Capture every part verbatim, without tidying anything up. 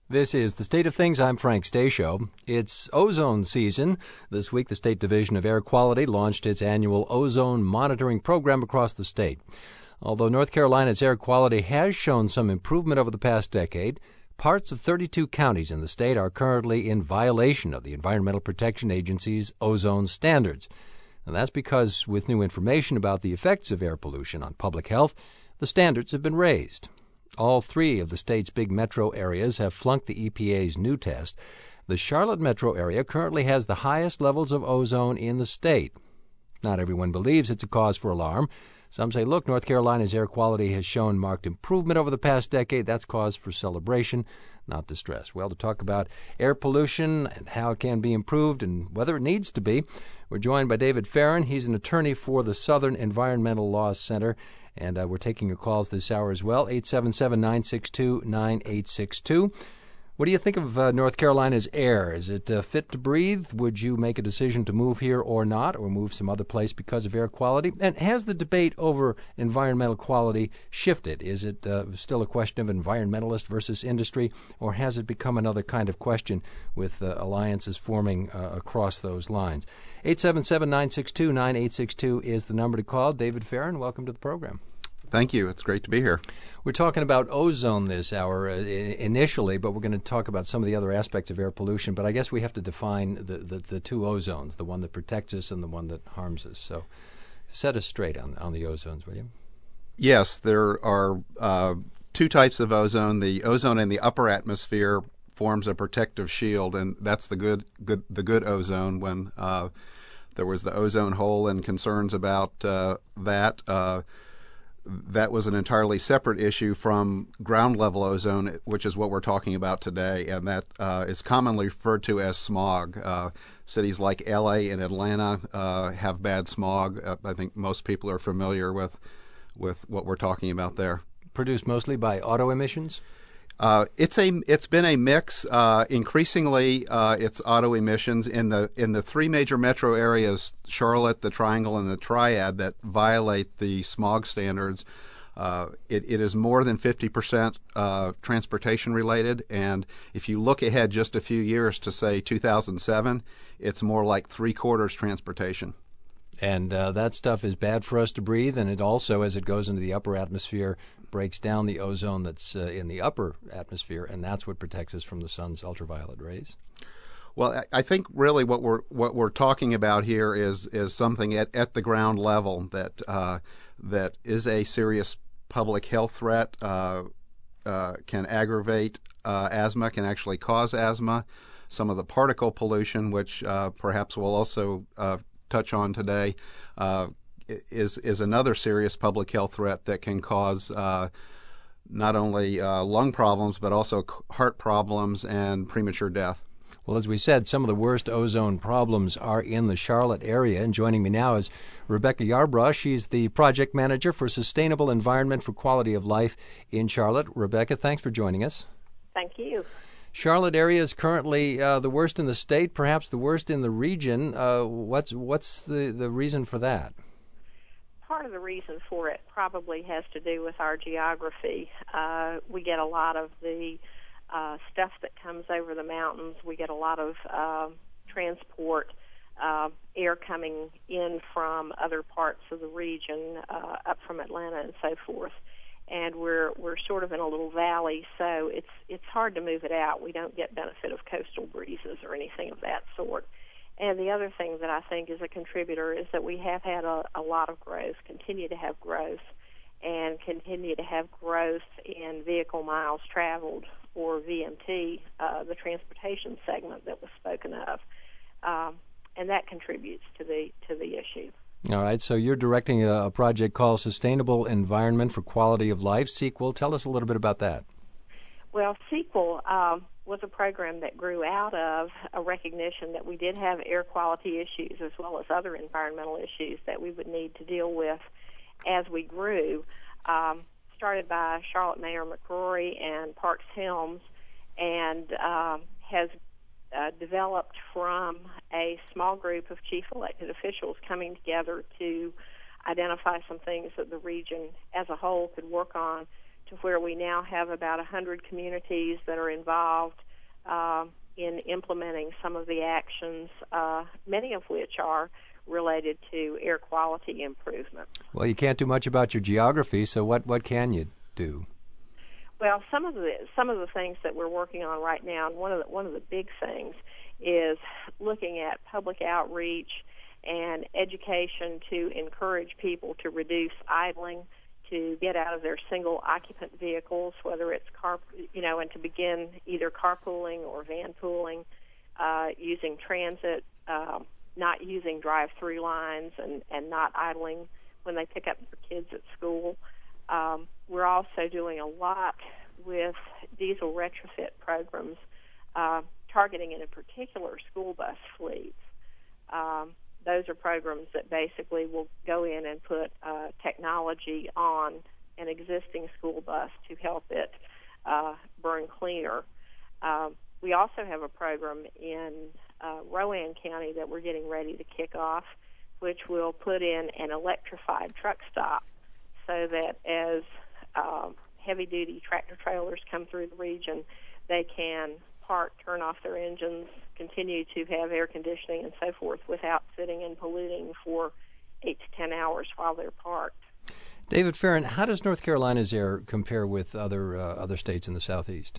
This is The State of Things. I'm Frank Stasio. It's ozone season. This week, the State Division of Air Quality launched its annual ozone monitoring program across the state. Although North Carolina's air quality has shown some improvement over the past decade, parts of thirty-two counties in the state are currently in violation of the Environmental Protection Agency's ozone standards. And that's because, with new information about the effects of air pollution on public health, the standards have been raised. All three of the state's big metro areas have flunked the E P A's new test. The Charlotte metro area currently has the highest levels of ozone in the state. Not everyone believes it's a cause for alarm. Some say, look, North Carolina's air quality has shown marked improvement over the past decade. That's cause for celebration, not distress. Well, to talk about air pollution and how it can be improved and whether it needs to be, we're joined by David Farron. He's an attorney for the Southern Environmental Law Center. And uh, we're taking your calls this hour as well, eight seven seven, nine six two, nine eight six two. What do you think of uh, North Carolina's air? Is it uh, fit to breathe? Would you make a decision to move here or not, or move some other place because of air quality? And has the debate over environmental quality shifted? Is it uh, still a question of environmentalist versus industry, or has it become another kind of question with uh, alliances forming uh, across those lines? eight seven seven, nine six two, nine eight six two is the number to call. David Farron, welcome to the program. Thank you. It's great to be here. We're talking about ozone this hour uh, initially, but we're going to talk about some of the other aspects of air pollution. But I guess we have to define the, the, the two ozones, the one that protects us and the one that harms us. So set us straight on, on the ozones, will you? Yes, there are uh, two types of ozone. The ozone in the upper atmosphere forms a protective shield, and that's the good, good the good ozone. When uh, there was the ozone hole and concerns about uh, that, uh, that was an entirely separate issue from ground-level ozone, which is what we're talking about today, and that uh, is commonly referred to as smog. Uh, cities like L A and Atlanta uh, have bad smog. Uh, I think most people are familiar with with what we're talking about there. Produced mostly by auto emissions? Uh, it's a it's been a mix. Uh, increasingly, uh, it's auto emissions in the in the three major metro areas: Charlotte, the Triangle, and the Triad, that violate the smog standards. Uh, it, it is more than fifty percent uh, transportation related, and if you look ahead just a few years to say two thousand seven, it's more like three quarters transportation. And uh, that stuff is bad for us to breathe, and it also, as it goes into the upper atmosphere, breaks down the ozone that's uh, in the upper atmosphere, and that's what protects us from the sun's ultraviolet rays. Well, I think really what we're what we're talking about here is is something at, at the ground level that uh, that is a serious public health threat, uh, uh, can aggravate uh, asthma, can actually cause asthma. Some of the particle pollution, which uh, perhaps we'll also uh, touch on today, uh, is is another serious public health threat that can cause uh, not only uh, lung problems but also heart problems and premature death. Well, as we said, some of the worst ozone problems are in the Charlotte area. And joining me now is Rebecca Yarbrough. She's the project manager for Sustainable Environment for Quality of Life in Charlotte. Rebecca, thanks for joining us. Thank you. Charlotte area is currently uh, the worst in the state, perhaps the worst in the region. Uh, what's what's the, the reason for that? Part of the reason for it probably has to do with our geography. Uh, we get a lot of the uh, stuff that comes over the mountains. We get a lot of uh, transport, uh, air coming in from other parts of the region, uh, up from Atlanta and so forth. And we're we're sort of in a little valley, so it's it's hard to move it out. We don't get benefit of coastal breezes or anything of that sort. And the other thing that I think is a contributor is that we have had a, a lot of growth, continue to have growth, and continue to have growth in vehicle miles traveled, or V M T, uh, the transportation segment that was spoken of, um, and that contributes to the to the issue. All right, so you're directing a, a project called Sustainable Environment for Quality of Life, SEQUAL. Tell us a little bit about that. Well, SEQUAL um, was a program that grew out of a recognition that we did have air quality issues as well as other environmental issues that we would need to deal with as we grew. Um, started by Charlotte Mayor McCrory and Parks Helms, and um, has Uh, developed from a small group of chief elected officials coming together to identify some things that the region as a whole could work on to where we now have about one hundred communities that are involved uh, in implementing some of the actions, uh, many of which are related to air quality improvement. Well, you can't do much about your geography, so what, what can you do? Well, some of the some of the things that we're working on right now, and one of the, one of the big things is looking at public outreach and education to encourage people to reduce idling, to get out of their single occupant vehicles, whether it's car, you know, and to begin either carpooling or van pooling, uh, using transit, uh, not using drive-through lines, and, and not idling when they pick up their kids at school. Um, we're also doing a lot with diesel retrofit programs, uh, targeting in particular school bus fleets. Um, those are programs that basically will go in and put uh, technology on an existing school bus to help it uh, burn cleaner. Um, we also have a program in uh, Rowan County that we're getting ready to kick off, which will put in an electrified truck stop, so that as uh, heavy-duty tractor-trailers come through the region, they can park, turn off their engines, continue to have air conditioning and so forth without sitting and polluting for eight to ten hours while they're parked. David Farron, how does North Carolina's air compare with other uh, other states in the Southeast?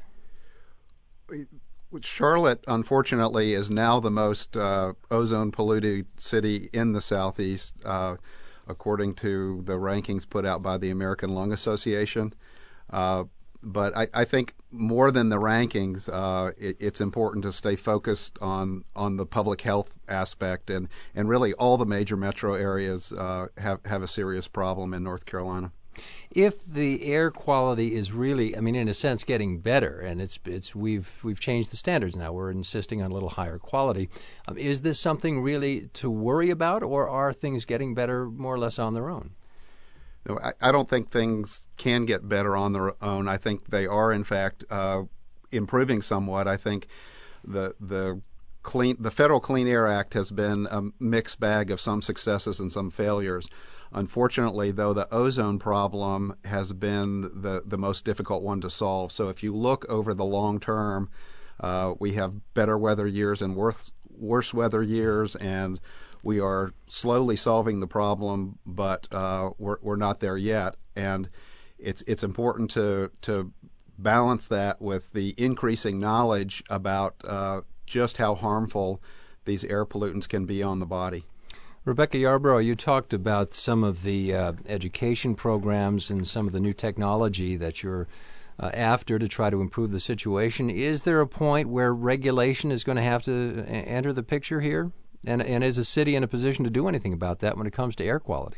Charlotte, unfortunately, is now the most uh, ozone-polluted city in the Southeast, uh, according to the rankings put out by the American Lung Association. Uh, but I, I think more than the rankings, uh, it, it's important to stay focused on, on the public health aspect, and, and really all the major metro areas uh, have, have a serious problem in North Carolina. If the air quality is really, I mean, in a sense, getting better, and it's it's we've we've changed the standards now. We're insisting on a little higher quality. Um, is this something really to worry about, or are things getting better more or less on their own? No, I, I don't think things can get better on their own. I think they are, in fact, uh, improving somewhat. I think the the clean the Federal Clean Air Act has been a mixed bag of some successes and some failures. Unfortunately, though, the ozone problem has been the, the most difficult one to solve. So if you look over the long term, uh, we have better weather years and worse, worse weather years, and we are slowly solving the problem, but uh, we're, we're not there yet. And it's it's important to to balance that with the increasing knowledge about uh, just how harmful these air pollutants can be on the body. Rebecca Yarborough, you talked about some of the uh, education programs and some of the new technology that you're uh, after to try to improve the situation. Is there a point where regulation is going to have to a- enter the picture here? And, and is a city in a position to do anything about that when it comes to air quality?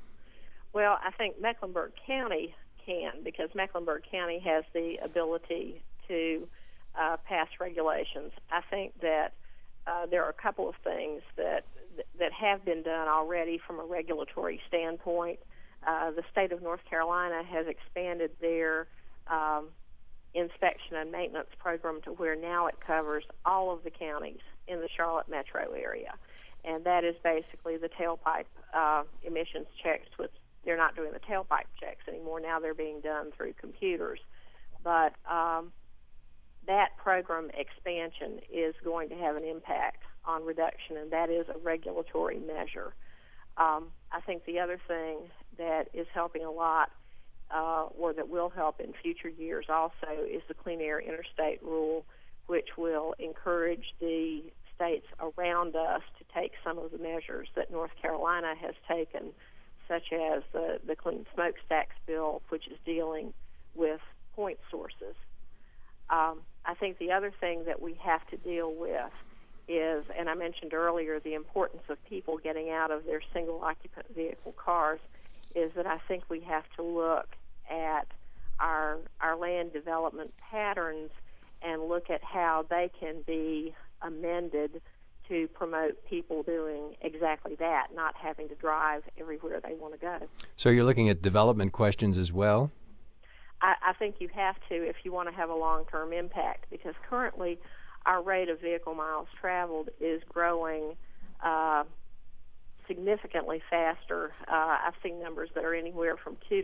Well, I think Mecklenburg County can, because Mecklenburg County has the ability to uh, pass regulations. I think that uh, there are a couple of things that that have been done already from a regulatory standpoint. Uh, the state of North Carolina has expanded their um, inspection and maintenance program to where now it covers all of the counties in the Charlotte metro area. And that is basically the tailpipe uh, emissions checks, which they're not doing the tailpipe checks anymore. Now they're being done through computers. But um, that program expansion is going to have an impact on reduction, and that is a regulatory measure. Um, I think the other thing that is helping a lot, uh, or that will help in future years also, is the Clean Air Interstate Rule, which will encourage the states around us to take some of the measures that North Carolina has taken, such as the, the Clean Smokestacks Bill, which is dealing with point sources. Um, I think the other thing that we have to deal with is, and I mentioned earlier, the importance of people getting out of their single-occupant vehicle cars, is that I think we have to look at our our land development patterns and look at how they can be amended to promote people doing exactly that, not having to drive everywhere they want to go. So you're looking at development questions as well? I, I think you have to if you want to have a long-term impact, because currently our rate of vehicle miles traveled is growing uh, significantly faster. Uh, I've seen numbers that are anywhere from two to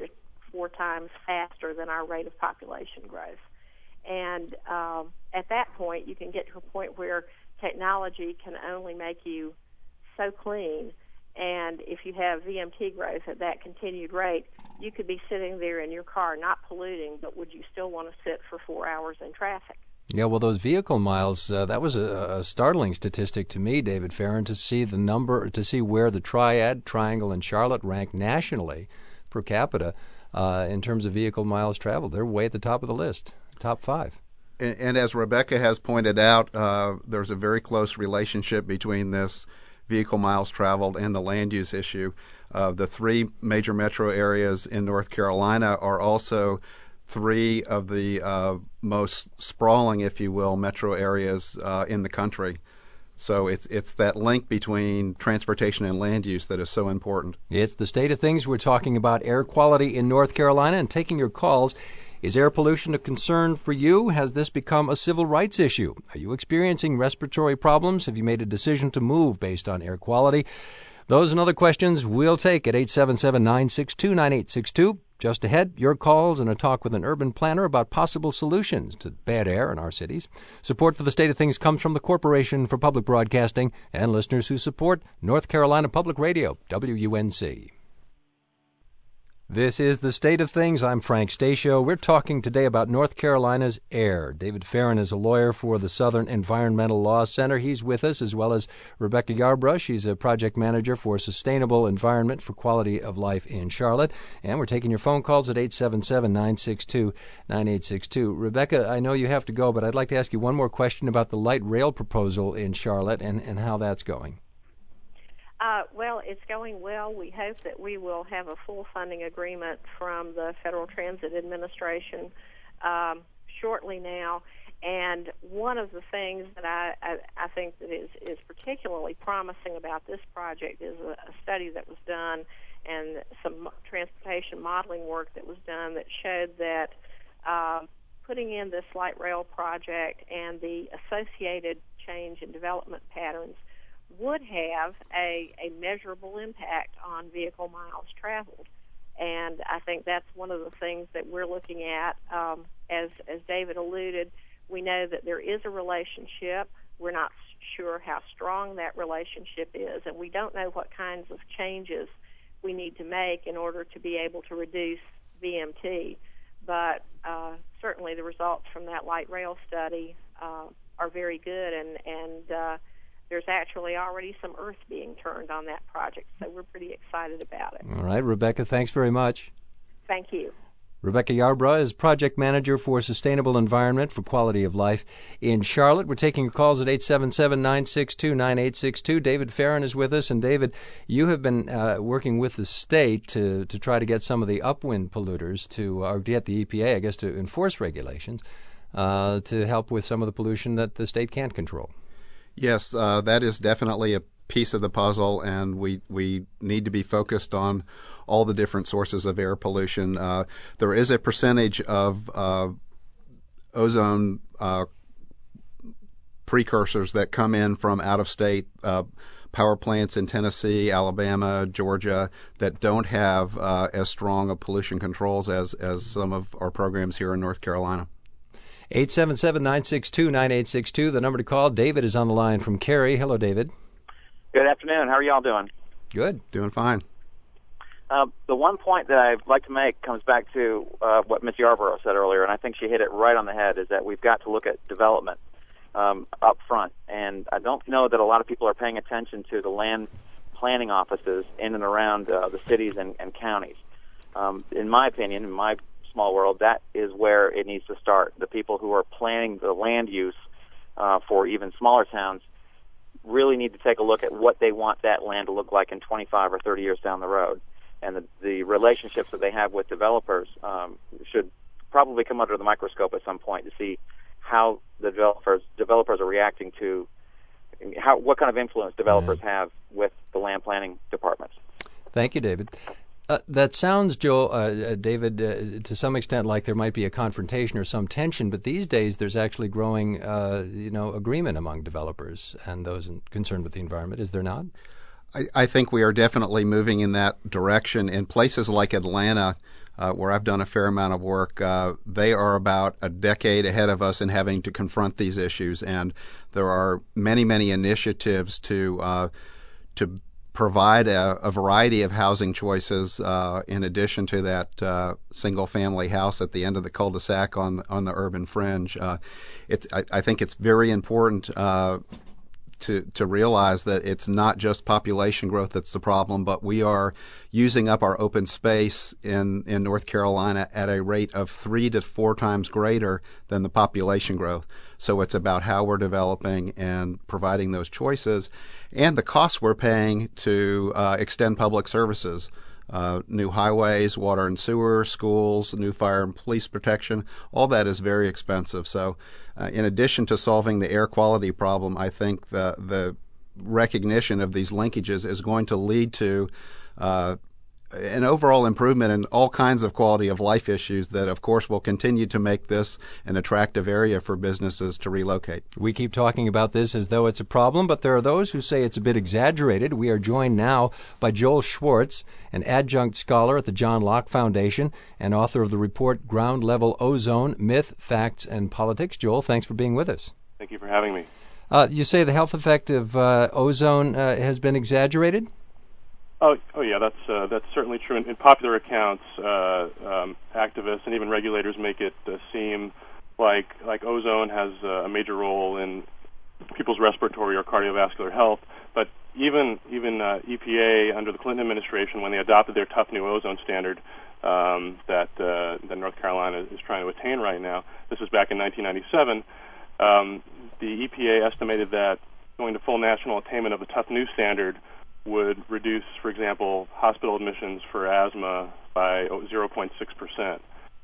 four times faster than our rate of population growth. And um, at that point, you can get to a point where technology can only make you so clean. And if you have V M T growth at that continued rate, you could be sitting there in your car not polluting, but would you still want to sit for four hours in traffic? Yeah, well, those vehicle miles, uh, that was a, a startling statistic to me, David Farron, to see the number, to see where the Triad, Triangle, and Charlotte rank nationally per capita uh, in terms of vehicle miles traveled. They're way at the top of the list, top five. And, and as Rebecca has pointed out, uh, there's a very close relationship between this vehicle miles traveled and the land use issue. Uh, the three major metro areas in North Carolina are also three of the uh, most sprawling, if you will, metro areas uh, in the country. So it's it's that link between transportation and land use that is so important. It's the state of things. We're talking about air quality in North Carolina and taking your calls. Is air pollution a concern for you? Has this become a civil rights issue? Are you experiencing respiratory problems? Have you made a decision to move based on air quality? Those and other questions we'll take at eight seven seven, nine six two, nine eight six two. Just ahead, your calls and a talk with an urban planner about possible solutions to bad air in our cities. Support for the State of Things comes from the Corporation for Public Broadcasting and listeners who support North Carolina Public Radio, W U N C. This is The State of Things. I'm Frank Stasio. We're talking today about North Carolina's air. David Farron is a lawyer for the Southern Environmental Law Center. He's with us, as well as Rebecca Yarbrough. She's a project manager for Sustainable Environment for Quality of Life in Charlotte. And we're taking your phone calls at eight seven seven, nine six two, nine eight six two. Rebecca, I know you have to go, but I'd like to ask you one more question about the light rail proposal in Charlotte and, and how that's going. Uh, well, it's going well. We hope that we will have a full funding agreement from the Federal Transit Administration um, shortly now. And one of the things that I, I, I think that is, is particularly promising about this project is a, a study that was done and some transportation modeling work that was done that showed that uh, putting in this light rail project and the associated change in development patterns would have a, a measurable impact on vehicle miles traveled. And I think that's one of the things that we're looking at. Um, as, as David alluded, we know that there is a relationship. We're not sure how strong that relationship is, and we don't know what kinds of changes we need to make in order to be able to reduce V M T. But uh, certainly the results from that light rail study uh, are very good, and, and uh, there's actually already some earth being turned on that project, so we're pretty excited about it. All right, Rebecca, thanks very much. Thank you. Rebecca Yarbrough is project manager for Sustainable Environment for Quality of Life in Charlotte. We're taking your calls at eight seven seven, nine six two, nine eight six two. David Farron is with us. And David, you have been uh, working with the state to, to try to get some of the upwind polluters to, or get the E P A, I guess, to enforce regulations uh, to help with some of the pollution that the state can't control. Yes, uh, that is definitely a piece of the puzzle, and we, we need to be focused on all the different sources of air pollution. Uh, there is a percentage of uh, ozone uh, precursors that come in from out-of-state uh, power plants in Tennessee, Alabama, Georgia that don't have uh, as strong of pollution controls as, as some of our programs here in North Carolina. eight seven seven, nine six two, nine eight six two, the number to call. David is on the line from Cary. Hello, David. Good afternoon. How are y'all doing? Good. Doing fine. Uh, the one point that I'd like to make comes back to uh, what Miz Yarbrough said earlier, and I think she hit it right on the head, is that we've got to look at development um, up front. And I don't know that a lot of people are paying attention to the land planning offices in and around uh, the cities and, and counties. Um, in my opinion, in my small world, that is where it needs to start. The people who are planning the land use uh, for even smaller towns really need to take a look at what they want that land to look like in twenty-five or thirty years down the road. And the, the relationships that they have with developers um, should probably come under the microscope at some point to see how the developers developers are reacting to how what kind of influence developers yeah. have with the land planning departments. Thank you, David. Uh, that sounds, Joel, uh, David, uh, to some extent like there might be a confrontation or some tension, but these days there's actually growing, uh, you know, agreement among developers and those in, concerned with the environment. Is there not? I, I think we are definitely moving in that direction. In places like Atlanta, uh, where I've done a fair amount of work, uh, they are about a decade ahead of us in having to confront these issues, and there are many, many initiatives to uh, to provide a, a variety of housing choices uh, in addition to that uh, single-family house at the end of the cul-de-sac on on the urban fringe. Uh, it's I, I think it's very important Uh, to to realize that it's not just population growth that's the problem, but we are using up our open space in, in North Carolina at a rate of three to four times greater than the population growth. So it's about how we're developing and providing those choices and the costs we're paying to uh, extend public services. Uh, new highways, water and sewer, schools, new fire and police protection, all that is very expensive. So uh, in addition to solving the air quality problem, I think the, the recognition of these linkages is going to lead to uh, an overall improvement in all kinds of quality of life issues that, of course, will continue to make this an attractive area for businesses to relocate. We keep talking about this as though it's a problem, but there are those who say it's a bit exaggerated. We are joined now by Joel Schwartz, an adjunct scholar at the John Locke Foundation and author of the report Ground Level Ozone, Myth, Facts, and Politics. Joel, thanks for being with us. Thank you for having me. Uh, you say the health effect of uh, ozone uh, has been exaggerated? Oh, oh yeah, that's uh, that's certainly true. In, in popular accounts, uh, um, activists and even regulators make it uh, seem like like ozone has uh, a major role in people's respiratory or cardiovascular health. But even even uh, E P A under the Clinton administration, when they adopted their tough new ozone standard um, that uh, that North Carolina is trying to attain right now, this was back in nineteen ninety-seven. Um, the E P A estimated that going to full national attainment of the tough new standard would reduce, for example, hospital admissions for asthma by zero point six percent,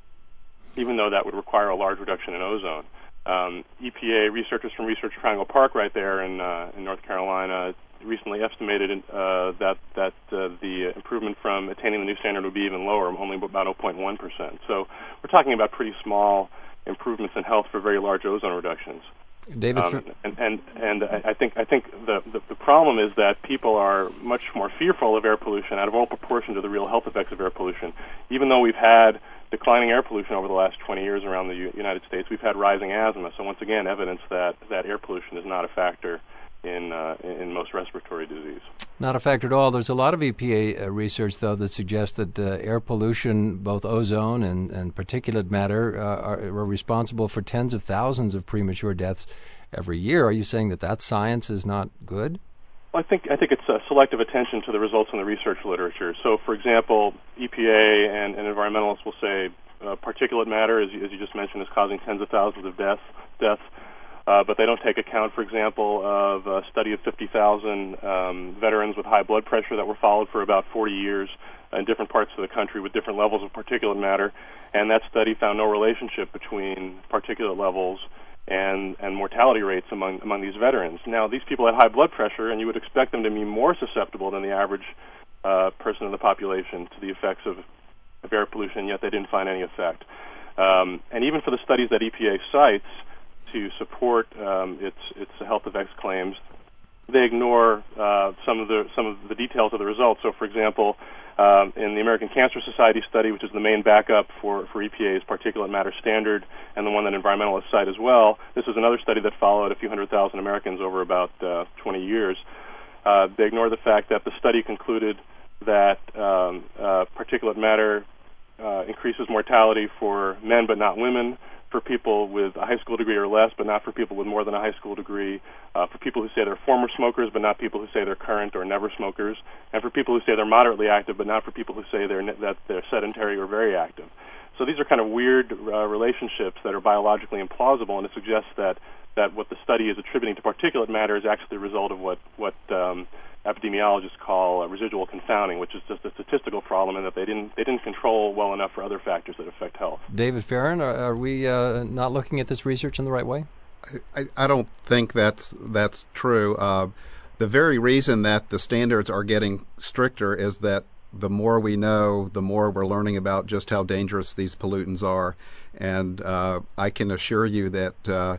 even though that would require a large reduction in ozone. Um, E P A researchers from Research Triangle Park right there in, uh, in North Carolina recently estimated uh, that, that uh, the improvement from attaining the new standard would be even lower, only about zero point one percent. So we're talking about pretty small improvements in health for very large ozone reductions. David, um, and and and I think I think the, the the problem is that people are much more fearful of air pollution out of all proportion to the real health effects of air pollution. Even though we've had declining air pollution over the last twenty years around the U- United States, we've had rising asthma. So once again, evidence that, that air pollution is not a factor in uh, in most respiratory disease. Not a factor at all. There's a lot of E P A uh, research, though, that suggests that uh, air pollution, both ozone and, and particulate matter, uh, are, are responsible for tens of thousands of premature deaths every year. Are you saying that that science is not good? Well, I think I think it's uh, selective attention to the results in the research literature. So, for example, E P A and, and environmentalists will say uh, particulate matter, as you, as you just mentioned, is causing tens of thousands of deaths. deaths. Uh, but they don't take account, for example, of a study of fifty thousand um, veterans with high blood pressure that were followed for about forty years in different parts of the country with different levels of particulate matter. And that study found no relationship between particulate levels and, and mortality rates among, among these veterans. Now, these people had high blood pressure, and you would expect them to be more susceptible than the average uh, person in the population to the effects of, of air pollution, yet they didn't find any effect. Um, and even for the studies that E P A cites to support um, its its health effects claims, they ignore uh, some of the some of the details of the results. So, for example, um, in the American Cancer Society study, which is the main backup for, for E P A's particulate matter standard, and the one that environmentalists cite as well, this is another study that followed a few hundred thousand Americans over about uh, twenty years. Uh, they ignore the fact that the study concluded that um, uh, particulate matter uh, increases mortality for men but not women, for people with a high school degree or less, but not for people with more than a high school degree, uh, for people who say they're former smokers, but not people who say they're current or never smokers, and for people who say they're moderately active, but not for people who say they're ne- that they're sedentary or very active. So these are kind of weird uh, relationships that are biologically implausible, and it suggests that, that what the study is attributing to particulate matter is actually the result of what, what um, epidemiologists call uh, residual confounding, which is just a statistical problem, and that they didn't they didn't control well enough for other factors that affect health. David Farron, are, are we uh, not looking at this research in the right way? I, I don't think that's that's true. Uh, the very reason that the standards are getting stricter is that the more we know, the more we're learning about just how dangerous these pollutants are. And uh, I can assure you that uh,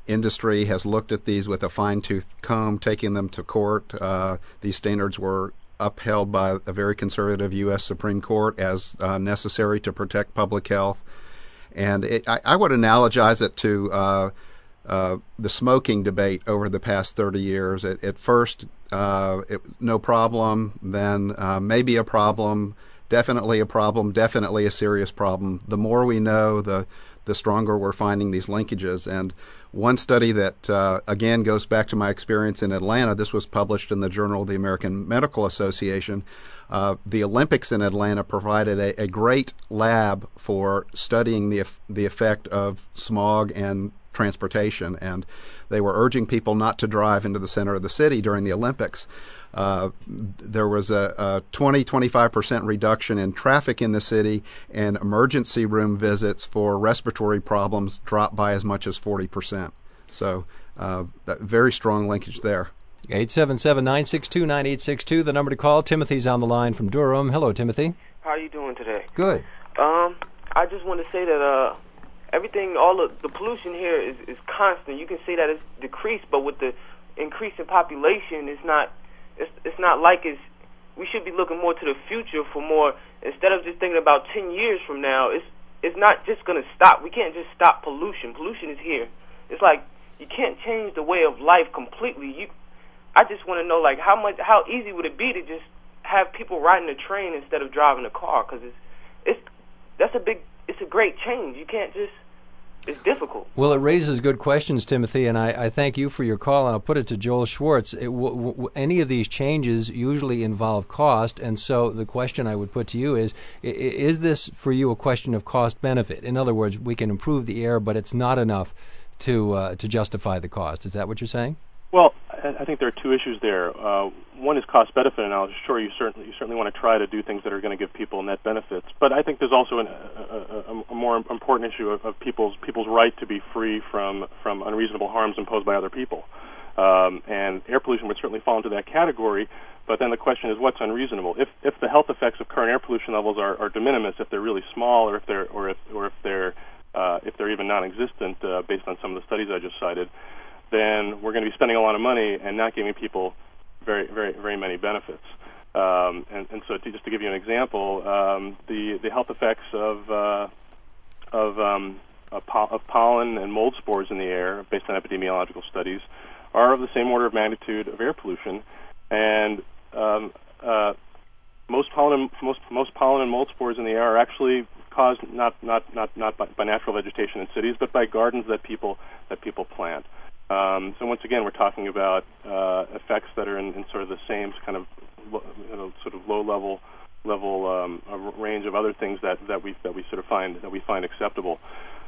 industry has looked at these with a fine-tooth comb, taking them to court. Uh, these standards were upheld by a very conservative U S Supreme Court as uh, necessary to protect public health. And it, I, I would analogize it to uh, uh, the smoking debate over the past thirty years. At, at first, uh, it, no problem, then uh, maybe a problem, definitely a problem, definitely a serious problem. The more we know, the the stronger we're finding these linkages. And one study that, uh, again, goes back to my experience in Atlanta, this was published in the Journal of the American Medical Association. Uh, the Olympics in Atlanta provided a, a great lab for studying the the effect of smog and transportation, and they were urging people not to drive into the center of the city during the Olympics. Uh, there was a, a twenty to twenty-five percent reduction in traffic in the city, and emergency room visits for respiratory problems dropped by as much as forty percent. So uh, that very strong linkage there. eight seven seven, nine six two, nine eight six two, the number to call. Timothy's on the line from Durham. Hello, Timothy. How are you doing today? Good. Um, I just want to say that uh, everything, all of the pollution here is, is constant. You can say that it's decreased, but with the increase in population, it's not. It's, it's not like it's. We should be looking more to the future for more instead of just thinking about ten years from now. It's it's not just going to stop. We can't just stop pollution. Pollution is here. It's like you can't change the way of life completely. You. I just want to know, like, how much, how easy would it be to just have people riding a train instead of driving a car? Because it's, it's, that's a big, it's a great change. You can't just, it's difficult. Well, it raises good questions, Timothy, and I, I thank you for your call, and I'll put it to Joel Schwartz. It, w- w- any of these changes usually involve cost, and so the question I would put to you is, is this for you a question of cost-benefit? In other words, we can improve the air, but it's not enough to uh, to justify the cost. Is that what you're saying? Well, I think there are two issues there. Uh, one is cost-benefit analysis. Sure, you certainly you certainly want to try to do things that are going to give people net benefits, but I think there's also an, a, a, a more important issue of, of people's people's right to be free from from unreasonable harms imposed by other people. Um, and air pollution would certainly fall into that category. But then the question is, what's unreasonable? If if the health effects of current air pollution levels are, are de minimis, if they're really small, or if they're or if or if they're uh, if they're even non-existent, uh, based on some of the studies I just cited, then we're going to be spending a lot of money and not giving people very, very, very many benefits. Um, and, and so, to, just to give you an example, um, the the health effects of uh, of, um, of, po- of pollen and mold spores in the air, based on epidemiological studies, are of the same order of magnitude of air pollution. And um, uh, most pollen, and, most most pollen and mold spores in the air are actually caused not not not not by, by natural vegetation in cities, but by gardens that people that people plant. Um, so once again, we're talking about uh, effects that are in, in sort of the same kind of lo- you know, sort of low level level um, a range of other things that, that we that we sort of find that we find acceptable.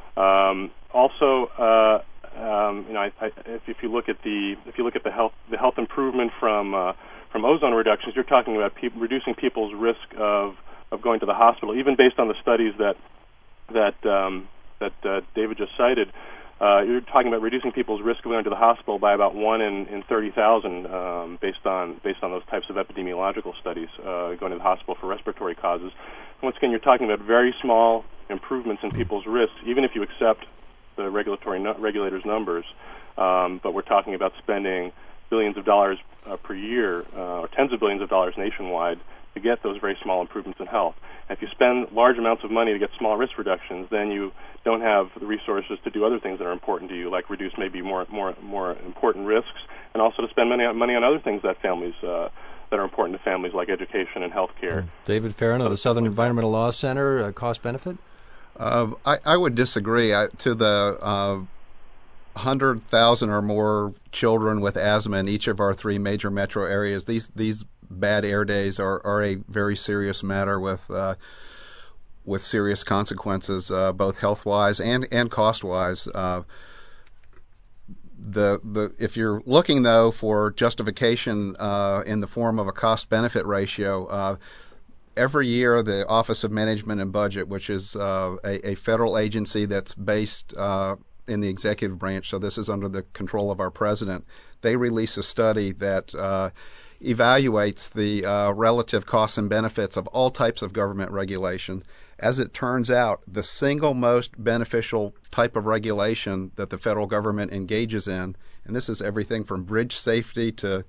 Um, also, uh, um, you know, I, I, if, if you look at the if you look at the health the health improvement from uh, from ozone reductions, you're talking about pe- reducing people's risk of of going to the hospital, even based on the studies that that um, that uh, David just cited. Uh, you're talking about reducing people's risk of going to the hospital by about one in, in thirty thousand, um, based on based on those types of epidemiological studies, uh, going to the hospital for respiratory causes. Once again, you're talking about very small improvements in people's risks, even if you accept the regulatory no- regulators' numbers. Um, but we're talking about spending billions of dollars uh, per year, uh, or tens of billions of dollars nationwide, to get those very small improvements in health. And if you spend large amounts of money to get small risk reductions, then you don't have the resources to do other things that are important to you, like reduce maybe more more more important risks, and also to spend money on, money on other things that families uh, that are important to families, like education and health care. David Farron of the Southern Environmental Law Center, uh, cost benefit? Uh, I, I would disagree. I, to the uh, one hundred thousand or more children with asthma in each of our three major metro areas, these these bad air days are, are a very serious matter with uh, with serious consequences, uh, both health-wise and, and cost-wise. Uh, the the if you're looking, though, for justification uh, in the form of a cost-benefit ratio, uh, every year the Office of Management and Budget, which is uh, a, a federal agency that's based uh, in the executive branch, so this is under the control of our president, they release a study that uh, evaluates the uh, relative costs and benefits of all types of government regulation. As it turns out, the single most beneficial type of regulation that the federal government engages in, and this is everything from bridge safety to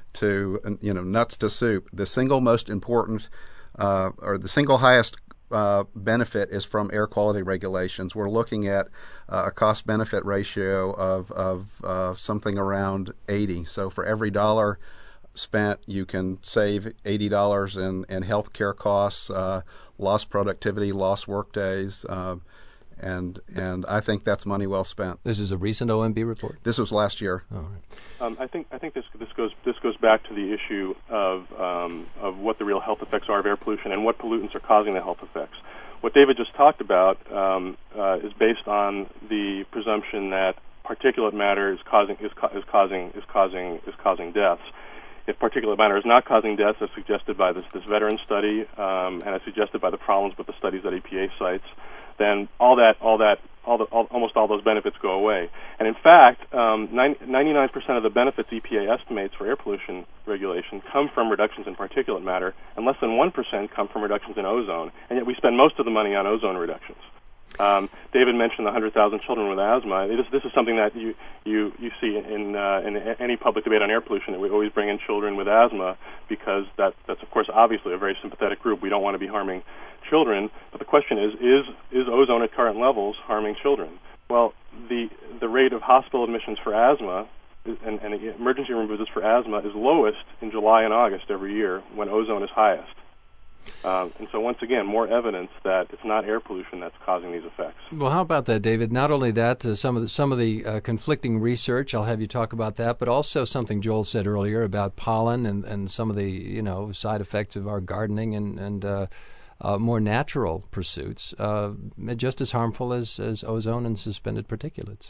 to you know nuts to soup, the single most important uh, or the single highest uh, benefit is from air quality regulations. We're looking at uh, a cost-benefit ratio of of uh, something around eighty. So for every dollar spent, you can save eighty dollars in, in health care costs, uh, lost productivity, lost work days, uh, and and I think that's money well spent. This is a recent O M B report? This was last year. All right. Um, I think I think this this goes this goes back to the issue of um, of what the real health effects are of air pollution and what pollutants are causing the health effects. What David just talked about um, uh, is based on the presumption that particulate matter is causing is, ca- is causing is causing is causing deaths. If particulate matter is not causing deaths, as suggested by this this veteran study um, and as suggested by the problems with the studies that E P A cites, then all that all that all the all, almost all those benefits go away. And in fact, um, ninety-nine percent of the benefits E P A estimates for air pollution regulation come from reductions in particulate matter, and less than one percent come from reductions in ozone. And yet we spend most of the money on ozone reductions. Um, David mentioned the one hundred thousand children with asthma. It is, this is something that you you, you see in, uh, in any public debate on air pollution, that we always bring in children with asthma because that, that's, of course, obviously a very sympathetic group. We don't want to be harming children. But the question is, is, is ozone at current levels harming children? Well, the, the rate of hospital admissions for asthma is, and, and emergency room visits for asthma is lowest in July and August every year when ozone is highest. Um, and so, once again, more evidence that it's not air pollution that's causing these effects. Well, how about that, David? Not only that, uh, some of the, some of the uh, conflicting research, I'll have you talk about that, but also something Joel said earlier about pollen and, and some of the, you know, side effects of our gardening and, and uh, uh, more natural pursuits, uh, just as harmful as, as ozone and suspended particulates.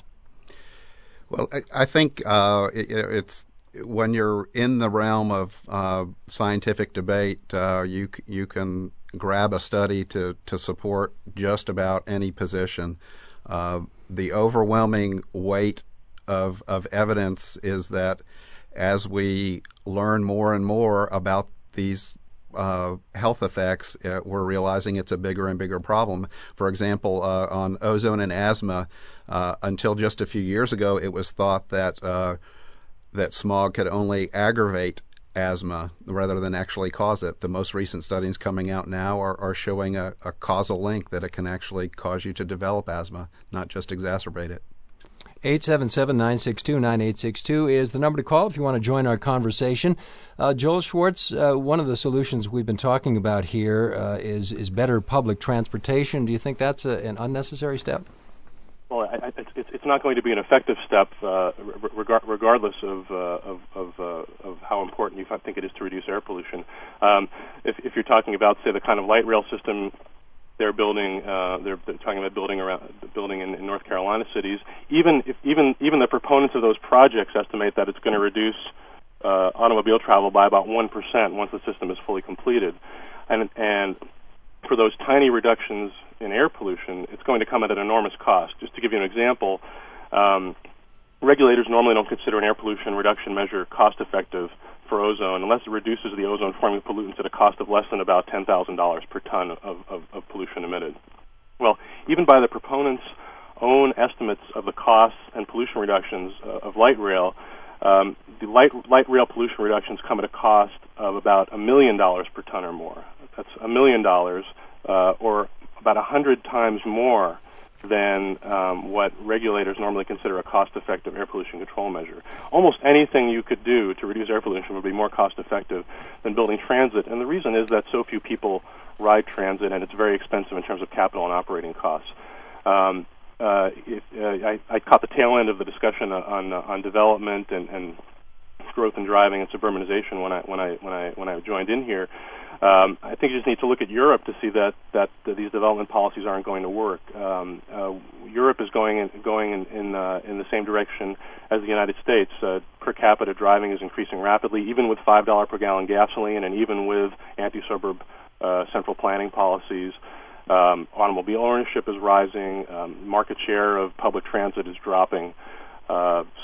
Well, I, I think uh, it, it's... when you're in the realm of uh, scientific debate, uh, you you can grab a study to, to support just about any position. Uh, the overwhelming weight of of evidence is that as we learn more and more about these uh, health effects, uh, we're realizing it's a bigger and bigger problem. For example, uh, on ozone and asthma, uh, until just a few years ago, it was thought that uh, that smog could only aggravate asthma rather than actually cause it. The most recent studies coming out now are, are showing a, a causal link that it can actually cause you to develop asthma, not just exacerbate it. eight seven seven, nine six two, nine eight six two is the number to call if you want to join our conversation. Uh, Joel Schwartz, uh, one of the solutions we've been talking about here uh, is, is better public transportation. Do you think that's a, an unnecessary step? Well, I, I, it's, it's not going to be an effective step, uh, reg- regardless of uh, of of, uh, of how important you think it is to reduce air pollution. Um, if, if you're talking about, say, the kind of light rail system they're building, uh, they're, they're talking about building around building in, in North Carolina cities. Even if even even the proponents of those projects estimate that it's going to reduce uh, automobile travel by about one percent once the system is fully completed, and and for those tiny reductions in air pollution, it's going to come at an enormous cost. Just to give you an example, um, regulators normally don't consider an air pollution reduction measure cost-effective for ozone unless it reduces the ozone-forming pollutants at a cost of less than about ten thousand dollars per ton of, of, of pollution emitted. Well, even by the proponents' own estimates of the costs and pollution reductions uh, of light rail, um, the light, light rail pollution reductions come at a cost of about a million dollars per ton or more. That's a million dollars, uh, or about a hundred times more than um, what regulators normally consider a cost-effective air pollution control measure. Almost anything you could do to reduce air pollution would be more cost-effective than building transit, and the reason is that so few people ride transit, and it's very expensive in terms of capital and operating costs. Um, uh, it, uh, I, I caught the tail end of the discussion on uh, on development and, and growth and driving and suburbanization when I when I when I when I joined in here. Um, I think you just need to look at Europe to see that, that, that these development policies aren't going to work. Um, uh, Europe is going in, going in in, uh, in the same direction as the United States. Uh, per capita driving is increasing rapidly, even with five dollars per gallon gasoline, and even with anti-suburb uh, central planning policies. Um, automobile ownership is rising. Um, market share of public transit is dropping. Uh, so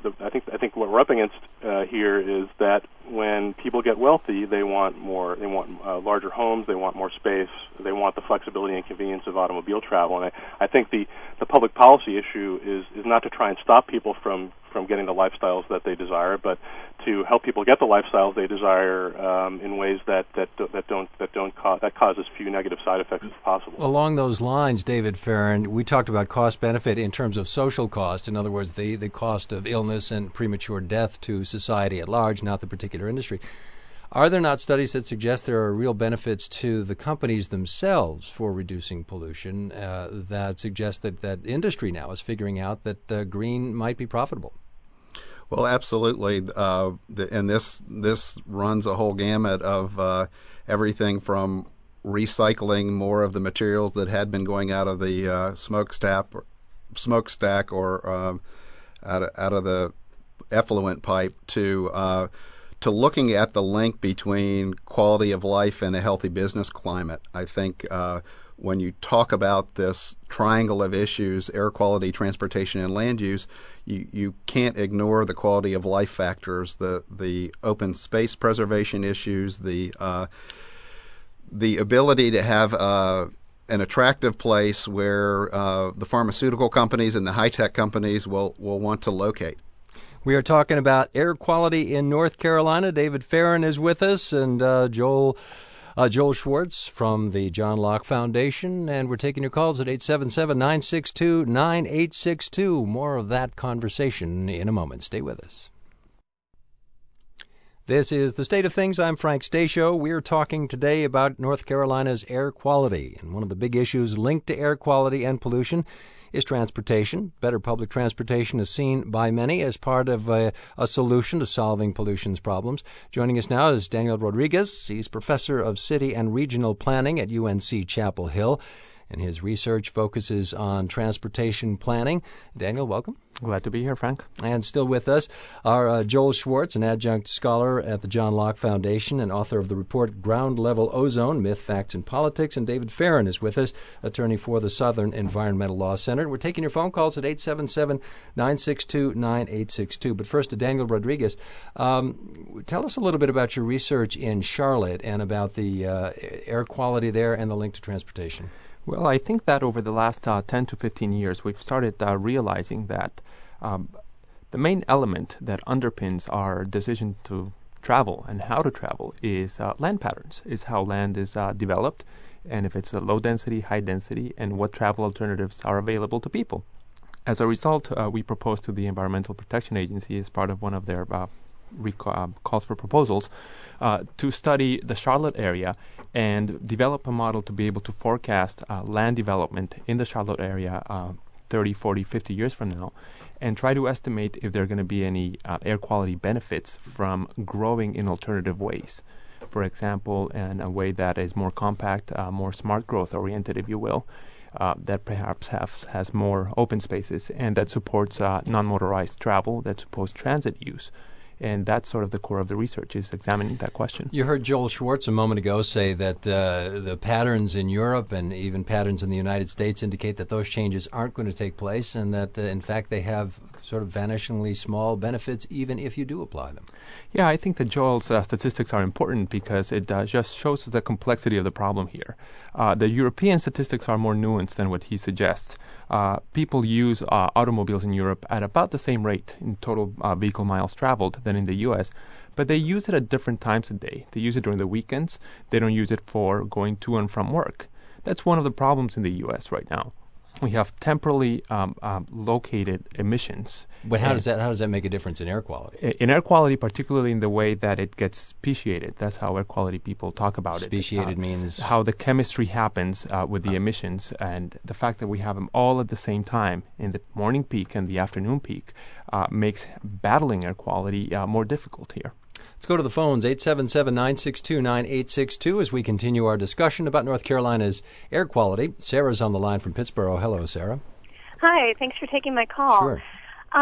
the, I think I think what we're up against uh, here is that when people get wealthy, they want more. They want uh, larger homes. They want more space. They want the flexibility and convenience of automobile travel. And I, I think the, the public policy issue is, is not to try and stop people from, from getting the lifestyles that they desire, but to help people get the lifestyles they desire um, in ways that that that don't that don't cause that cause as few negative side effects as possible. Along those lines, David Farron, we talked about cost benefit in terms of social cost. In other words, the the cost of illness and premature death to society at large, not the particular industry. Are there not studies that suggest there are real benefits to the companies themselves for reducing pollution uh, that suggest that that industry now is figuring out that uh, green might be profitable? Well, absolutely, uh, the, and this this runs a whole gamut of uh, everything from recycling more of the materials that had been going out of the uh, smokestack, or, smokestack, or uh, out of, out of the effluent pipe to uh, to looking at the link between quality of life and a healthy business climate. I think uh, when you talk about this triangle of issues, air quality, transportation, and land use, you, you can't ignore the quality of life factors, the the open space preservation issues, the uh, the ability to have uh, an attractive place where uh, the pharmaceutical companies and the high-tech companies will, will want to locate. We are talking about air quality in North Carolina. David Farron is with us, and uh, Joel uh, Joel Schwartz from the John Locke Foundation. And we're taking your calls at eight seven seven, nine six two, nine eight six two. More of that conversation in a moment. Stay with us. This is The State of Things. I'm Frank Stasio. We're talking today about North Carolina's air quality. And one of the big issues linked to air quality and pollution is transportation. Better public transportation is seen by many as part of a, a solution to solving pollution's problems. Joining us now is Daniel Rodriguez. He's professor of city and regional planning at U N C Chapel Hill, and his research focuses on transportation planning. Daniel, welcome. Glad to be here, Frank. And still with us are uh, Joel Schwartz, an adjunct scholar at the John Locke Foundation and author of the report Ground Level Ozone, Myth, Facts, and Politics. And David Farron is with us, attorney for the Southern Environmental Law Center. We're taking your phone calls at eight seven seven, nine six two, nine eight six two. But first to Daniel Rodriguez. Um, tell us a little bit about your research in Charlotte and about the uh, air quality there and the link to transportation. Well, I think that over the last uh, ten to fifteen years, we've started uh, realizing that um, the main element that underpins our decision to travel and how to travel is uh, land patterns, is how land is uh, developed, and if it's a low density, high density, and what travel alternatives are available to people. As a result, uh, we proposed to the Environmental Protection Agency as part of one of their uh, Reca- uh, calls for proposals uh, to study the Charlotte area and develop a model to be able to forecast uh, land development in the Charlotte area uh, thirty, forty, fifty years from now, and try to estimate if there are going to be any uh, air quality benefits from growing in alternative ways. For example, in a way that is more compact, uh, more smart growth oriented, if you will, uh, that perhaps has, has more open spaces and that supports uh, non-motorized travel, that supports transit use. And that's sort of the core of the research, is examining that question. You heard Joel Schwartz a moment ago say that uh, the patterns in Europe and even patterns in the United States indicate that those changes aren't going to take place and that, uh, in fact, they have sort of vanishingly small benefits even if you do apply them. Yeah, I think that Joel's uh, statistics are important because it uh, just shows the complexity of the problem here. Uh, the European statistics are more nuanced than what he suggests. Uh, people use uh, automobiles in Europe at about the same rate in total uh, vehicle miles traveled than in the U S, but they use it at different times a day. They use it during the weekends. They don't use it for going to and from work. That's one of the problems in the U S right now. We have temporally um, um, located emissions. But how does that how does that make a difference in air quality? In air quality, particularly in the way that it gets speciated. That's how air quality people talk about speciated it. Speciated uh, means? How the chemistry happens uh, with the emissions, and the fact that we have them all at the same time in the morning peak and the afternoon peak uh, makes battling air quality uh, more difficult here. Let's go to the phones, eight seven seven, nine six two, nine eight six two, as we continue our discussion about North Carolina's air quality. Sarah's on the line from Pittsboro. Hello, Sarah. Hi, thanks for taking my call. Sure. Um,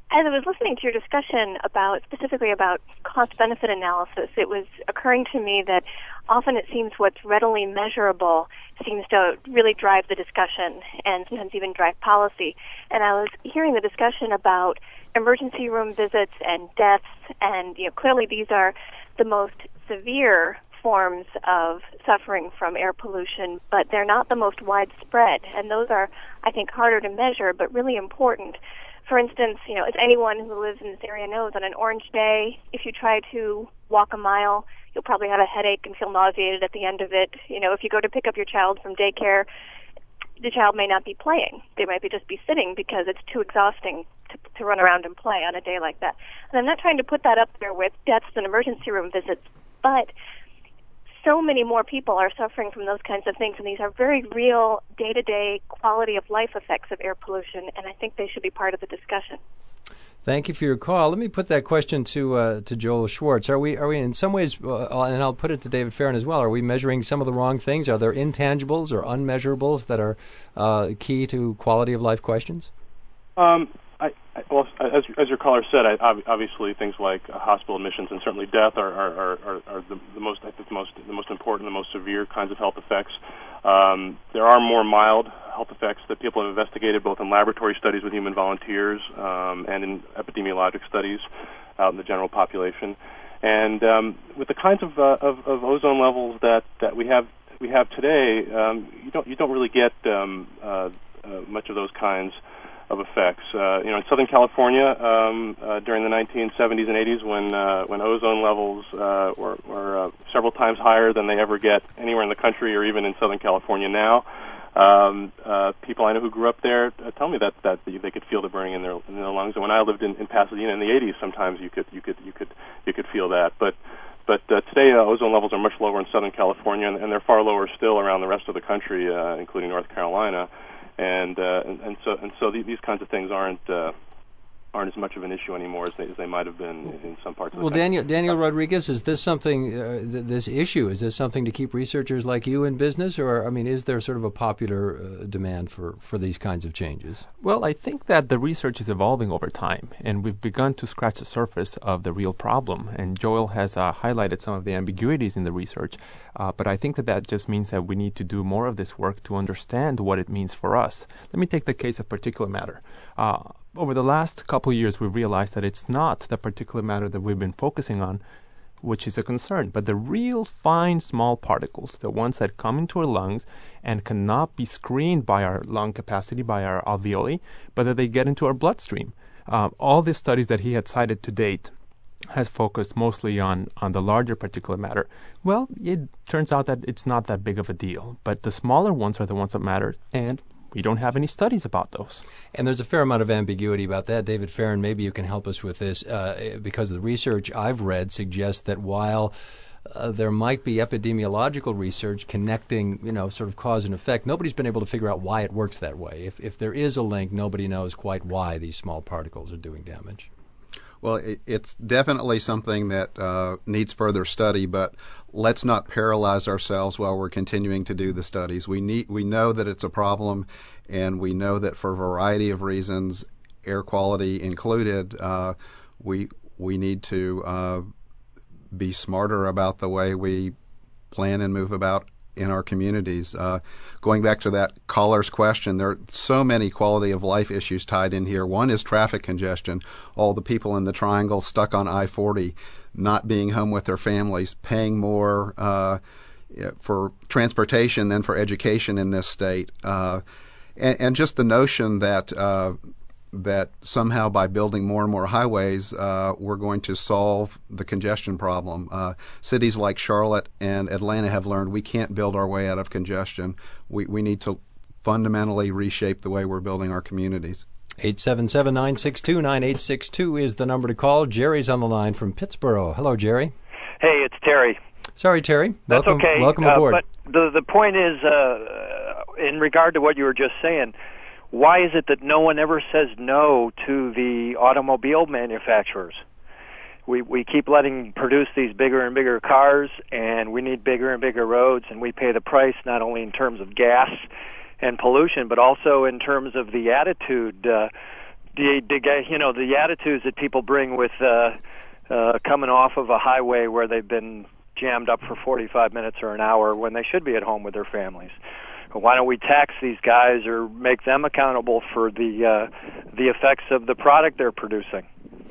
As I was listening to your discussion about, specifically about cost-benefit analysis, it was occurring to me that often it seems what's readily measurable seems to really drive the discussion and sometimes even drive policy. And I was hearing the discussion about emergency room visits and deaths, and you know, clearly these are the most severe forms of suffering from air pollution, but they're not the most widespread. And those are, I think, harder to measure, but really important. For instance, you know, as anyone who lives in this area knows, on an orange day, if you try to walk a mile, you'll probably have a headache and feel nauseated at the end of it. You know, if you go to pick up your child from daycare, the child may not be playing. They might be just be sitting because it's too exhausting to, to run around and play on a day like that. And I'm not trying to put that up there with deaths and emergency room visits, but so many more people are suffering from those kinds of things, and these are very real day-to-day quality of life effects of air pollution, and I think they should be part of the discussion. Thank you for your call. Let me put that question to uh, to Joel Schwartz. Are we are we in some ways, uh, and I'll put it to David Farron as well, are we measuring some of the wrong things? Are there intangibles or unmeasurables that are uh, key to quality of life questions? Um, I, I, well, as, as your caller said, I, obviously things like uh, hospital admissions and certainly death are, are, are, are the, the most, I think, the most, the most important, the most severe kinds of health effects. Um, there are more mild health effects that people have investigated, both in laboratory studies with human volunteers um, and in epidemiologic studies out in the general population. And um, with the kinds of, uh, of, of ozone levels that, that we have we have today, um, you don't you don't really get um, uh, uh, much of those kinds of effects. Uh, you know, in Southern California, um, uh, during the nineteen seventies and eighties, when uh, when ozone levels uh, were, were uh, several times higher than they ever get anywhere in the country or even in Southern California now, um, uh, people I know who grew up there uh, tell me that that they could feel the burning in their in their lungs. And when I lived in, in Pasadena in the eighties, sometimes you could you could you could you could feel that. But but uh, today, uh, ozone levels are much lower in Southern California, and, and they're far lower still around the rest of the country, uh, including North Carolina. And, uh, and and so and so these kinds of things aren't uh, aren't as much of an issue anymore as they as they might have been in some parts of the well, country. Daniel Daniel Rodriguez, is this something? Uh, th- this issue is this something to keep researchers like you in business, or I mean, is there sort of a popular uh, demand for, for these kinds of changes? Well, I think that the research is evolving over time, and we've begun to scratch the surface of the real problem. And Joel has uh, highlighted some of the ambiguities in the research, uh, but I think that that just means that we need to do more of this work to understand what it means for us. Let me take the case of particulate matter. Uh, over the last couple of years, we've realized that it's not the particulate matter that we've been focusing on which is a concern, but the real fine small particles, the ones that come into our lungs and cannot be screened by our lung capacity, by our alveoli, but that they get into our bloodstream. Uh, all the studies that he had cited to date has focused mostly on, on the larger particulate matter. Well, it turns out that it's not that big of a deal, but the smaller ones are the ones that matter, and we don't have any studies about those. And there's a fair amount of ambiguity about that. David Farron, maybe you can help us with this, uh, because the research I've read suggests that while uh, there might be epidemiological research connecting, you know, sort of cause and effect, nobody's been able to figure out why it works that way. If, if there is a link, nobody knows quite why these small particles are doing damage. Well, it, it's definitely something that uh, needs further study, but let's not paralyze ourselves while we're continuing to do the studies. We need, we know that it's a problem, and we know that for a variety of reasons, air quality included, uh, we we need to uh, be smarter about the way we plan and move about in our communities. Uh, going back to that caller's question, there are so many quality of life issues tied in here. One is traffic congestion. All the people in the triangle stuck on I forty, not being home with their families, paying more uh, for transportation than for education in this state. Uh, and, and just the notion that uh, that somehow by building more and more highways, uh, we're going to solve the congestion problem. Uh, cities like Charlotte and Atlanta have learned we can't build our way out of congestion. We, we need to fundamentally reshape the way we're building our communities. eight seven seven, nine six two, nine eight six two is the number to call. Jerry's on the line from Pittsburgh. Hello, Jerry. Hey, it's Terry. Sorry, Terry. That's welcome, okay. Welcome uh, aboard. But the, the point is, uh, in regard to what you were just saying, why is it that no one ever says no to the automobile manufacturers? We we keep letting produce these bigger and bigger cars, and we need bigger and bigger roads, and we pay the price not only in terms of gas and pollution, but also in terms of the attitude. Uh, the, the guy, you know, the attitudes that people bring with uh, uh, coming off of a highway where they've been jammed up for forty-five minutes or an hour when they should be at home with their families. Why don't we tax these guys or make them accountable for the uh, the effects of the product they're producing?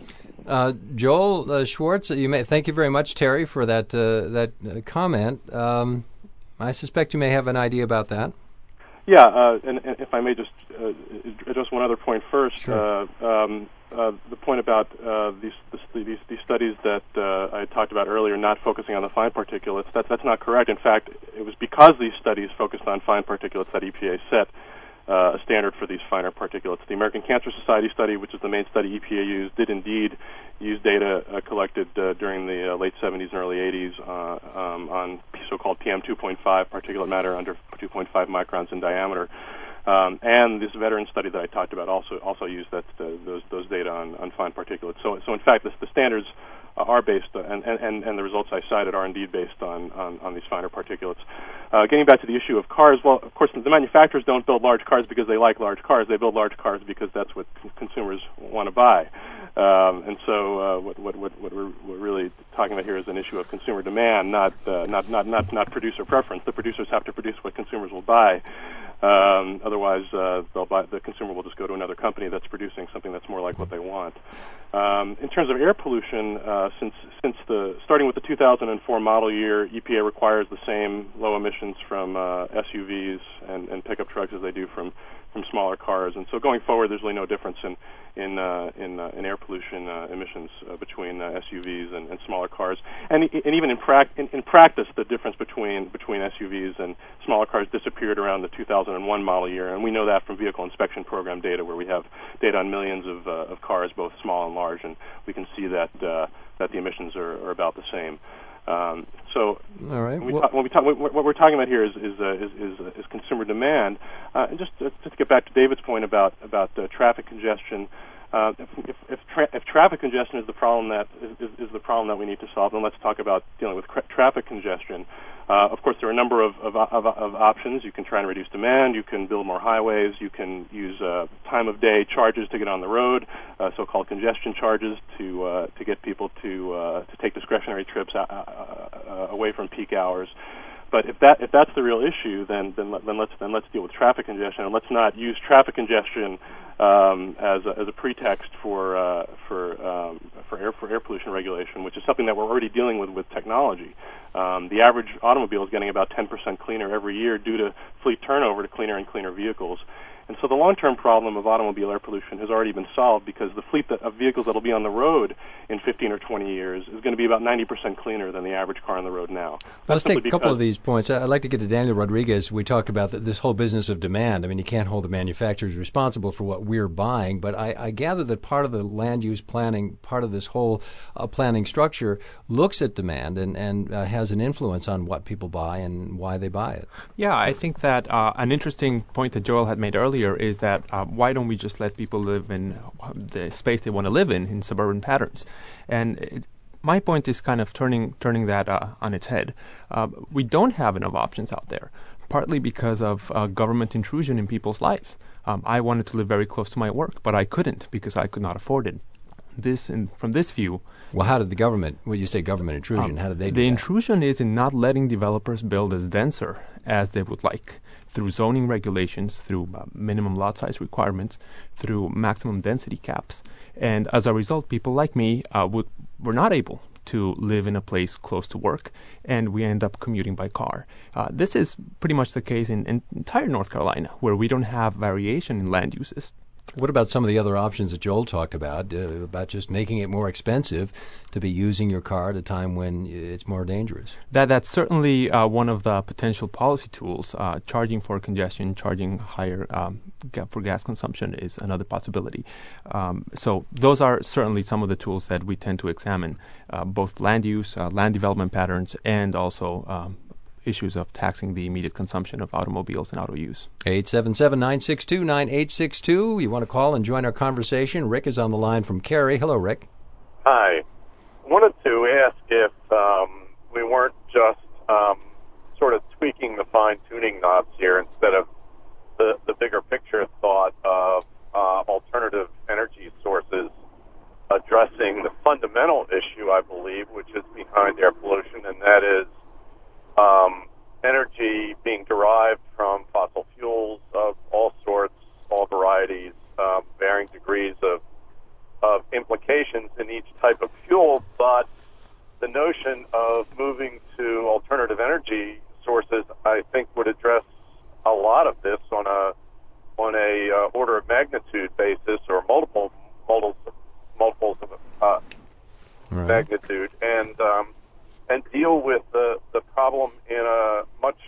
Uh, Joel uh, Schwartz, you may thank you very much, Terry, for that uh, that uh, comment. Um, I suspect you may have an idea about that. Yeah, uh, and, and if I may just uh, address one other point first, sure. uh, um, uh, the point about uh, these, this, these these studies that uh, I talked about earlier, not focusing on the fine particulates. That, that's not correct. In fact, it was because these studies focused on fine particulates that E P A set uh, a standard for these finer particulates. The American Cancer Society study, which is the main study E P A used, did indeed use data uh, collected uh, during the uh, late seventies and early eighties uh, um, on so-called P M two point five particulate matter under two point five microns in diameter. Um, and this veteran study that I talked about also also used that uh, those those data on, on fine particulates. So so in fact, this, the standards uh, are based uh, and, and and the results I cited are indeed based on on, on these finer particulates. Uh, getting back to the issue of cars, well, of course, the manufacturers don't build large cars because they like large cars. They build large cars because that's what c- consumers want to buy. Um, and so uh, what, what, what, what we're, we're really talking about here is an issue of consumer demand, not, uh, not, not, not, not producer preference. The producers have to produce what consumers will buy. Um, otherwise, uh, they'll buy, the consumer will just go to another company that's producing something that's more like what they want. Um, in terms of air pollution, uh, since since the starting with the two thousand four model year, E P A requires the same low emissions from uh, S U Vs and, and pickup trucks as they do from, from smaller cars. And so going forward, there's really no difference in in uh, in, uh, in air pollution uh, emissions uh, between uh, S U Vs and, and smaller cars. And and even in, prac- in in practice, the difference between between S U Vs and smaller cars disappeared around the two thousand one model year, and we know that from vehicle inspection program data, where we have data on millions of uh, of cars, both small and large, and we can see that uh, that the emissions are, are about the same. Um, so, all right. When we, well, talk, when we talk, what we're talking about here is is uh, is, is, uh, is consumer demand. Uh, and just to, just to get back to David's point about about uh, traffic congestion. Uh, if if, if, tra- if traffic congestion is the problem that is, is the problem that we need to solve, then let's talk about dealing with cra- traffic congestion. Uh, of course, there are a number of, of, of, of options. You can try and reduce demand. You can build more highways. You can use uh, time of day charges to get on the road, uh, so-called congestion charges to uh, to get people to uh, to take discretionary trips uh, uh, away from peak hours. But if that if that's the real issue, then then, then let's then let's deal with traffic congestion, and let's not use traffic congestion um, as a, as a pretext for uh, for um, for air for air pollution regulation, which is something that we're already dealing with with technology. Um, the average automobile is getting about ten percent cleaner every year due to fleet turnover to cleaner and cleaner vehicles. And so the long-term problem of automobile air pollution has already been solved because the fleet that, of vehicles that will be on the road in fifteen or twenty years is going to be about ninety percent cleaner than the average car on the road now. Let's take a couple of these points. I'd like to get to Daniel Rodriguez. We talk about the, this whole business of demand. I mean, you can't hold the manufacturers responsible for what we're buying, but I, I gather that part of the land use planning, part of this whole uh, planning structure looks at demand and, and uh, has an influence on what people buy and why they buy it. Yeah, I think that uh, an interesting point that Joel had made earlier is that uh, why don't we just let people live in the space they want to live in, in suburban patterns? And it, my point is kind of turning turning that uh, on its head. Uh, we don't have enough options out there, partly because of uh, government intrusion in people's lives. Um, I wanted to live very close to my work, but I couldn't because I could not afford it. This, in, from this view... Well, how did the government, when you say government intrusion, um, how did they do The that? intrusion is in not letting developers build as denser as they would like, through zoning regulations, through uh, minimum lot size requirements, through maximum density caps. And as a result, people like me uh, would were not able to live in a place close to work, and we end up commuting by car. Uh, this is pretty much the case in, in entire North Carolina, where we don't have variation in land uses. What about some of the other options that Joel talked about, uh, about just making it more expensive to be using your car at a time when it's more dangerous? That That's certainly uh, one of the potential policy tools. Uh, charging for congestion, charging higher um, ga- for gas consumption is another possibility. Um, so those are certainly some of the tools that we tend to examine, uh, both land use, uh, land development patterns, and also um, issues of taxing the immediate consumption of automobiles and auto use. eight seven seven, nine six two, nine eight six two. You want to call and join our conversation. Rick is on the line from Cary. Hello, Rick. Hi. Wanted to ask if um, we weren't just um, sort of tweaking the fine-tuning knobs here instead of the, the bigger picture thought of uh, alternative alternative energy sources addressing the fundamental issue, I believe, which is behind air pollution, and that is um, energy being derived from fossil fuels of all sorts, all varieties, um, varying degrees of of implications in each type of fuel, but the notion of moving to alternative energy sources, I think, would address a lot of this on a on a uh, order of magnitude basis, or multiple multiples multiples of uh, right. magnitude, and um, and deal with the the problem in a much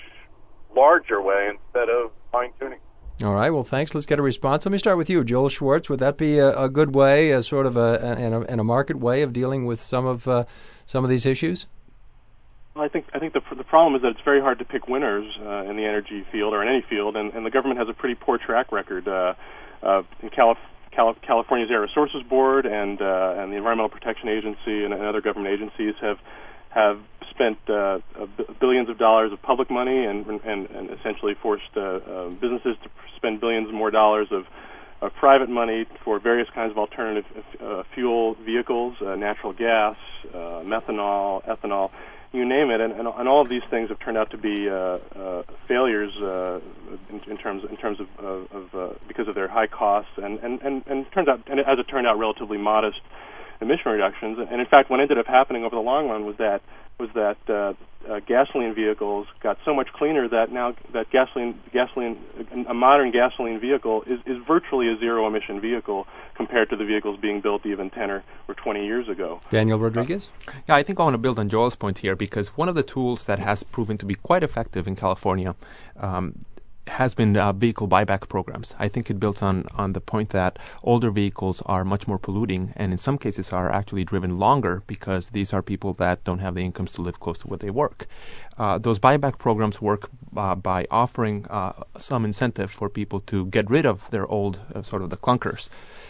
larger way instead of fine tuning. All right. Well, thanks. Let's get a response. Let me start with you, Joel Schwartz. Would that be a, a good way, a sort of a and a, and a market way of dealing with some of uh, some of these issues? Well, I think I think the the problem is that it's very hard to pick winners uh, in the energy field or in any field, and, and the government has a pretty poor track record. Uh, uh, in Calif- Calif- California's Air Resources Board and uh, and the Environmental Protection Agency and, and other government agencies have have spent uh, billions of dollars of public money and and, and essentially forced uh, uh, businesses to spend billions more dollars of, of private money for various kinds of alternative uh, fuel vehicles, uh, natural gas, uh, methanol, ethanol, you name it, and, and, and all of these things have turned out to be uh, uh, failures uh, in, in terms in terms of, of, of uh, because of their high costs and and and, and it turns out and as it turned out relatively modest emission reductions. And in fact, what ended up happening over the long run was that was that uh, uh, gasoline vehicles got so much cleaner that now that gasoline gasoline a modern gasoline vehicle is, is virtually a zero emission vehicle compared to the vehicles being built even ten or, or twenty years ago. Daniel Rodriguez? Yeah, I think I want to build on Joel's point here, because one of the tools that has proven to be quite effective in California um, has been uh, vehicle buyback programs. I think it builds on, on the point that older vehicles are much more polluting and in some cases are actually driven longer because these are people that don't have the incomes to live close to where they work. Uh, those buyback programs work uh, by offering uh, some incentive for people to get rid of their old, uh, sort of the clunkers,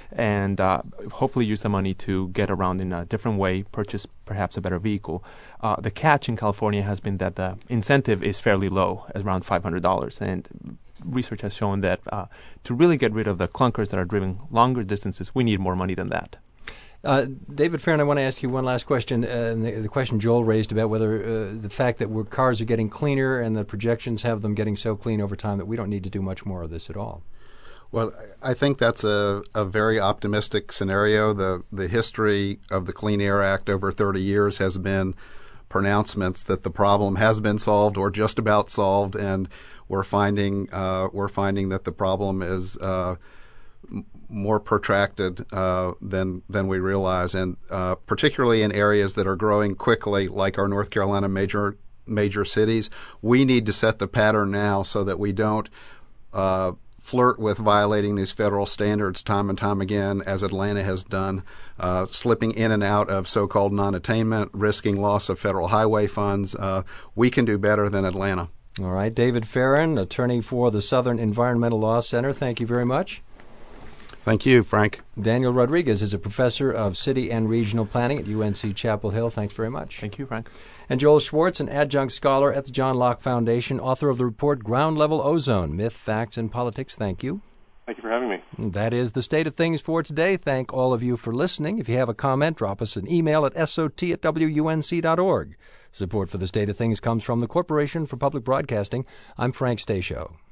and uh, hopefully use the money to get around in a different way, purchase perhaps a better vehicle. Uh, the catch in California has been that the incentive is fairly low, at around five hundred dollars, and research has shown that uh, to really get rid of the clunkers that are driving longer distances, we need more money than that. Uh, David Farron, I want to ask you one last question. Uh, the, the question Joel raised about whether uh, the fact that we're, cars are getting cleaner and the projections have them getting so clean over time that we don't need to do much more of this at all. Well, I think that's a, a very optimistic scenario. The the history of the Clean Air Act over thirty years has been pronouncements that the problem has been solved or just about solved, and we're finding uh, we're finding that the problem is uh, m- more protracted uh, than than we realize, and uh, particularly in areas that are growing quickly, like our North Carolina major major cities. We need to set the pattern now so that we don't Uh, flirt with violating these federal standards time and time again, as Atlanta has done, uh, slipping in and out of so-called non-attainment, risking loss of federal highway funds. Uh, we can do better than Atlanta. All right. David Farron, attorney for the Southern Environmental Law Center, thank you very much. Thank you, Frank. Daniel Rodriguez is a professor of city and regional planning at U N C Chapel Hill. Thanks very much. Thank you, Frank. And Joel Schwartz, an adjunct scholar at the John Locke Foundation, author of the report Ground Level Ozone, Myth, Facts, and Politics. Thank you. Thank you for having me. That is the state of things for today. Thank all of you for listening. If you have a comment, drop us an email at S O T at W U N C dot org. Support for the state of things comes from the Corporation for Public Broadcasting. I'm Frank Stasio.